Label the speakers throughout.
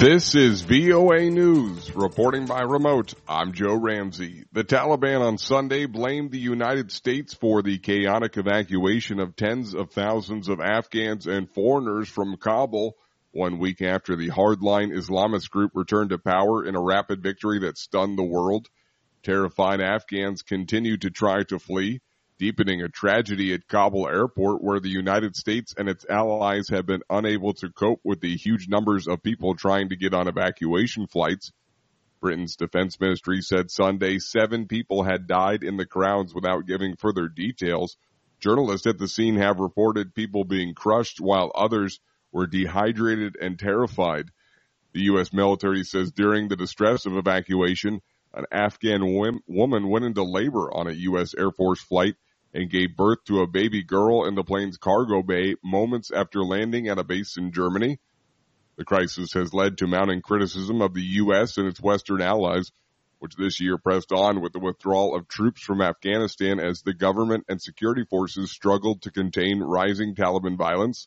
Speaker 1: This is VOA News, reporting by remote. I'm Joe Ramsey. The Taliban on Sunday blamed the United States for the chaotic evacuation of tens of thousands of Afghans and foreigners from Kabul 1 week after the hardline Islamist group returned to power in a rapid victory that stunned the world. Terrified Afghans continue to try to flee, deepening a tragedy at Kabul airport where the United States and its allies have been unable to cope with the huge numbers of people trying to get on evacuation flights. Britain's defense ministry said Sunday 7 people had died in the crowds without giving further details. Journalists at the scene have reported people being crushed while others were dehydrated and terrified. The U.S. military says during the distress of evacuation, an Afghan woman went into labor on a U.S. Air Force flight and gave birth to a baby girl in the plane's cargo bay moments after landing at a base in Germany. The crisis has led to mounting criticism of the U.S. and its Western allies, which this year pressed on with the withdrawal of troops from Afghanistan as the government and security forces struggled to contain rising Taliban violence.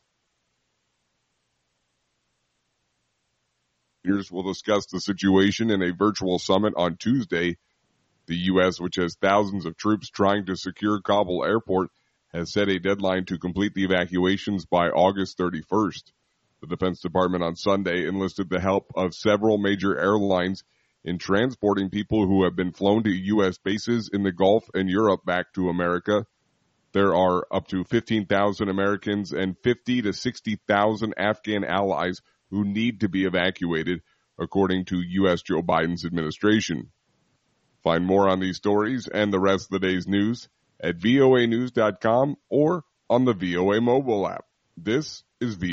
Speaker 1: Leaders will discuss the situation in a virtual summit on Tuesday. The U.S., which has thousands of troops trying to secure Kabul airport, has set a deadline to complete the evacuations by August 31st. The Defense Department on Sunday enlisted the help of several major airlines in transporting people who have been flown to U.S. bases in the Gulf and Europe back to America. There are up to 15,000 Americans and 50 to 60,000 Afghan allies who need to be evacuated, according to U.S. Joe Biden's administration. Find more on these stories and the rest of the day's news at voanews.com or on the VOA mobile app. This is VOA.